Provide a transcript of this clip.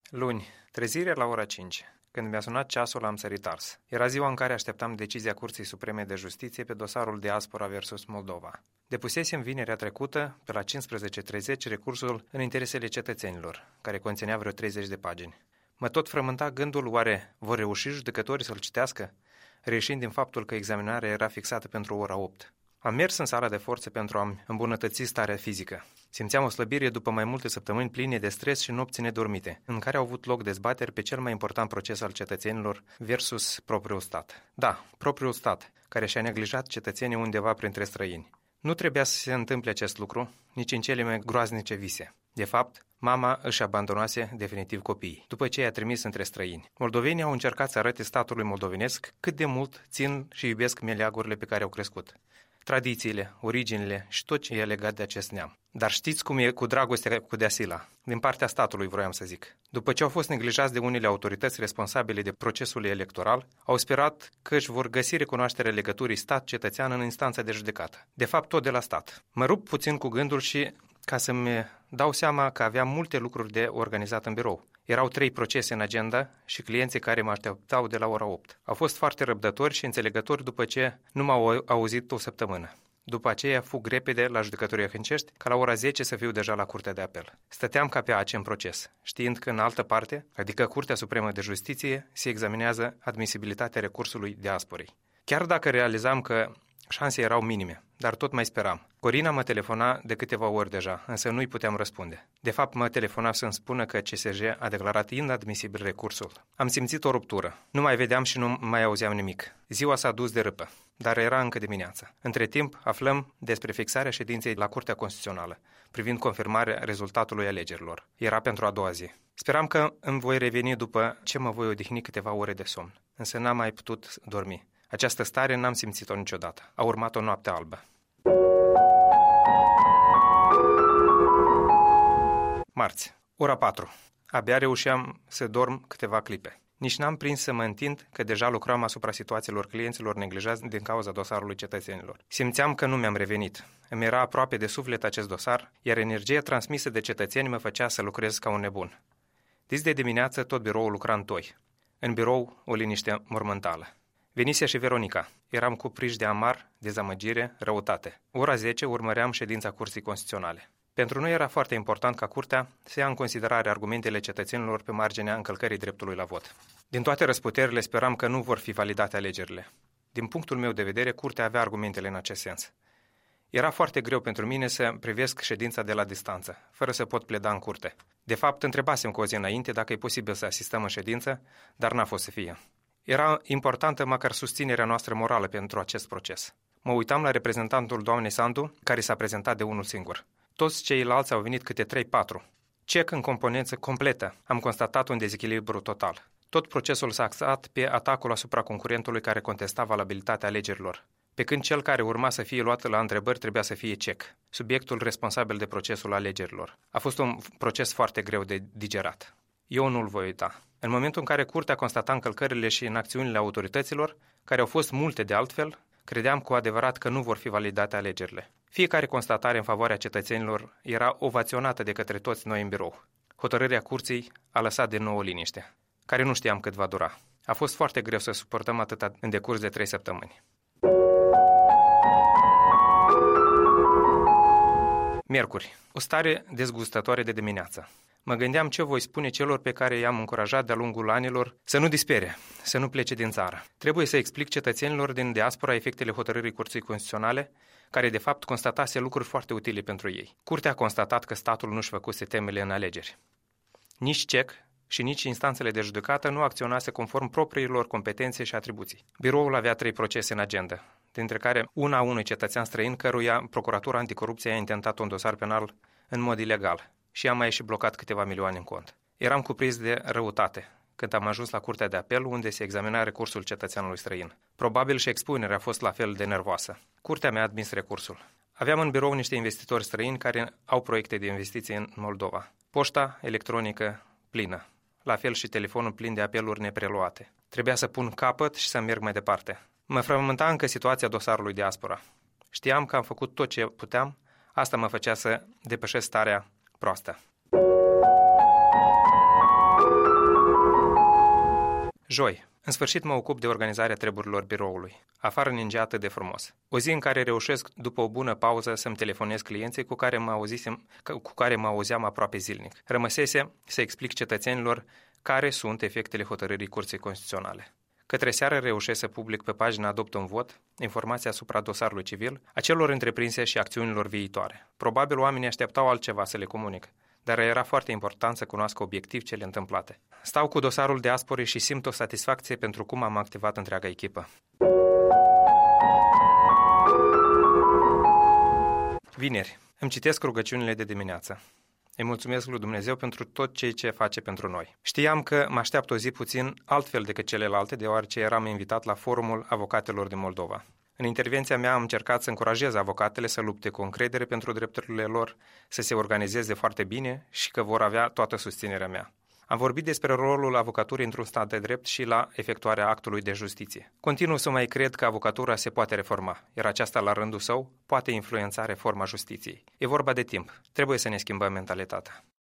Luni, trezire la ora 5. Când mi-a sunat ceasul, am sărit ars. Era ziua în care așteptam decizia Curții Supreme de Justiție pe dosarul Diaspora versus Moldova. Depusesem vinerea trecută, pe la 15:30, recursul în interesele cetățenilor, care conținea vreo 30 de pagini. Mă tot frământa gândul, oare vor reuși judecătorii să-l citească, reieșind din faptul că examinarea era fixată pentru ora 8. Am mers în sala de forțe pentru a-mi îmbunătăți starea fizică. Simțeam o slăbire după mai multe săptămâni pline de stres și nopți nedormite, în care au avut loc dezbateri pe cel mai important proces al cetățenilor versus propriul stat. Da, propriul stat, care și-a neglijat cetățenii undeva printre străini. Nu trebuia să se întâmple acest lucru, nici în cele mai groaznice vise. De fapt, mama își abandonase definitiv copiii, după ce i-a trimis între străini. Moldovenii au încercat să arate statului moldovenesc cât de mult țin și iubesc meleagurile pe care au crescut. Tradițiile, originile și tot ce e legat de acest neam. Dar știți cum e cu dragostea cu Deasila? Din partea statului, vroiam să zic. După ce au fost neglijați de unele autorități responsabile de procesul electoral, au sperat că își vor găsi recunoașterea legăturii stat-cetățean în instanța de judecată. De fapt, tot de la stat. Mă rup puțin cu gândul și ca să-mi dau seama că aveam multe lucruri de organizat în birou. Erau 3 procese în agenda și clienții care mă așteptau de la ora 8. Au fost foarte răbdători și înțelegători după ce nu m-au auzit o săptămână. După aceea fug repede la judecătoria Hâncești, ca la ora 10 să fiu deja la Curtea de Apel. Stăteam ca pe ace în proces, știind că în altă parte, adică Curtea Supremă de Justiție, se examinează admisibilitatea recursului Diasporei. Chiar dacă realizam că șanse erau minime, dar tot mai speram. Corina mă telefona de câteva ori deja, însă nu-i puteam răspunde. De fapt, mă telefona să-mi spună că CSJ a declarat inadmisibil recursul. Am simțit o ruptură. Nu mai vedeam și nu mai auzeam nimic. Ziua s-a dus de râpă, dar era încă dimineața. Între timp, aflăm despre fixarea ședinței la Curtea Constituțională, privind confirmarea rezultatului alegerilor. Era pentru a doua zi. Speram că îmi voi reveni după ce mă voi odihni câteva ore de somn, însă n-am mai putut dormi. Această stare n-am simțit-o niciodată. A urmat o noapte albă. Marți, ora 4. Abia reușeam să dorm câteva clipe. Nici n-am prins să mă întind că deja lucram asupra situațiilor clienților neglijați din cauza dosarului cetățenilor. Simțeam că nu mi-am revenit. Îmi era aproape de suflet acest dosar, iar energia transmisă de cetățeni mă făcea să lucrez ca un nebun. Dis de dimineață tot biroul lucra în toi. În birou o liniște mormântală. Venise și Veronica. Eram cupriși de amar, dezamăgire, răutate. Ora 10 urmăream ședința Curții Constituționale. Pentru noi era foarte important ca Curtea să ia în considerare argumentele cetățenilor pe marginea încălcării dreptului la vot. Din toate răsputerile speram că nu vor fi validate alegerile. Din punctul meu de vedere, Curtea avea argumentele în acest sens. Era foarte greu pentru mine să privesc ședința de la distanță, fără să pot pleda în curte. De fapt, întrebasem cu o zi înainte dacă e posibil să asistăm în ședință, dar n-a fost să fie. Era importantă măcar susținerea noastră morală pentru acest proces. Mă uitam la reprezentantul doamnei Sandu, care s-a prezentat de unul singur. Toți ceilalți au venit câte 3-4. Cec în componență completă. Am constatat un dezechilibru total. Tot procesul s-a axat pe atacul asupra concurentului care contesta valabilitatea alegerilor, pe când cel care urma să fie luat la întrebări trebuia să fie cec, subiectul responsabil de procesul alegerilor. A fost un proces foarte greu de digerat. Eu nu-l voi uita. În momentul în care Curtea constata încălcările și inacțiunile autorităților, care au fost multe de altfel, credeam cu adevărat că nu vor fi validate alegerile. Fiecare constatare în favoarea cetățenilor era ovaționată de către toți noi în birou. Hotărârea Curții a lăsat de nou o liniște, care nu știam cât va dura. A fost foarte greu să suportăm atâta în decurs de 3 săptămâni. Miercuri. O stare dezgustătoare de dimineață. Mă gândeam ce voi spune celor pe care i-am încurajat de-a lungul anilor să nu dispere, să nu plece din țară. Trebuie să explic cetățenilor din diaspora efectele hotărârii Curții Constituționale, care de fapt constatase lucruri foarte utile pentru ei. Curtea a constatat că statul nu-și făcuse temele în alegeri. Nici CEC și nici instanțele de judecată nu acționase conform propriilor competențe și atribuții. Biroul avea 3 procese în agenda, dintre care una a unui cetățean străin căruia Procuratura Anticorupție a intentat un dosar penal în mod ilegal și a mai și blocat câteva milioane în cont. Eram cuprins de răutate când am ajuns la Curtea de Apel, unde se examina recursul cetățeanului străin. Probabil și expunerea a fost la fel de nervoasă. Curtea mi-a admis recursul. Aveam în birou niște investitori străini care au proiecte de investiții în Moldova. Poșta electronică plină. La fel și telefonul plin de apeluri nepreluate. Trebuia să pun capăt și să merg mai departe. Mă frământa încă situația dosarului Diaspora. Știam că am făcut tot ce puteam, asta mă făcea să depășesc starea proastă. Joi. În sfârșit mă ocup de organizarea treburilor biroului. Afară ningea atât de frumos. O zi în care reușesc, după o bună pauză, să-mi telefonez clienții cu care mă auzeam aproape zilnic. Rămăsese să explic cetățenilor care sunt efectele hotărârii Curții Constituționale. Către seară reușesc să public pe pagina Adopt un vot informația asupra dosarului civil, a celor întreprinse și acțiunilor viitoare. Probabil oamenii așteptau altceva să le comunic, dar era foarte important să cunoască obiectiv cele întâmplate. Stau cu dosarul de aspore și simt o satisfacție pentru cum am activat întreaga echipă. Vineri. Îmi citesc rugăciunile de dimineață. Îi mulțumesc lui Dumnezeu pentru tot ce face pentru noi. Știam că mă așteaptă o zi puțin altfel decât celelalte, deoarece eram invitat la Forumul Avocatelor din Moldova. În intervenția mea am încercat să încurajez avocatele să lupte cu încredere pentru drepturile lor, să se organizeze foarte bine și că vor avea toată susținerea mea. Am vorbit despre rolul avocaturii într-un stat de drept și la efectuarea actului de justiție. Continuu să mai cred că avocatura se poate reforma, iar aceasta, la rândul său, poate influența reforma justiției. E vorba de timp. Trebuie să ne schimbăm mentalitatea.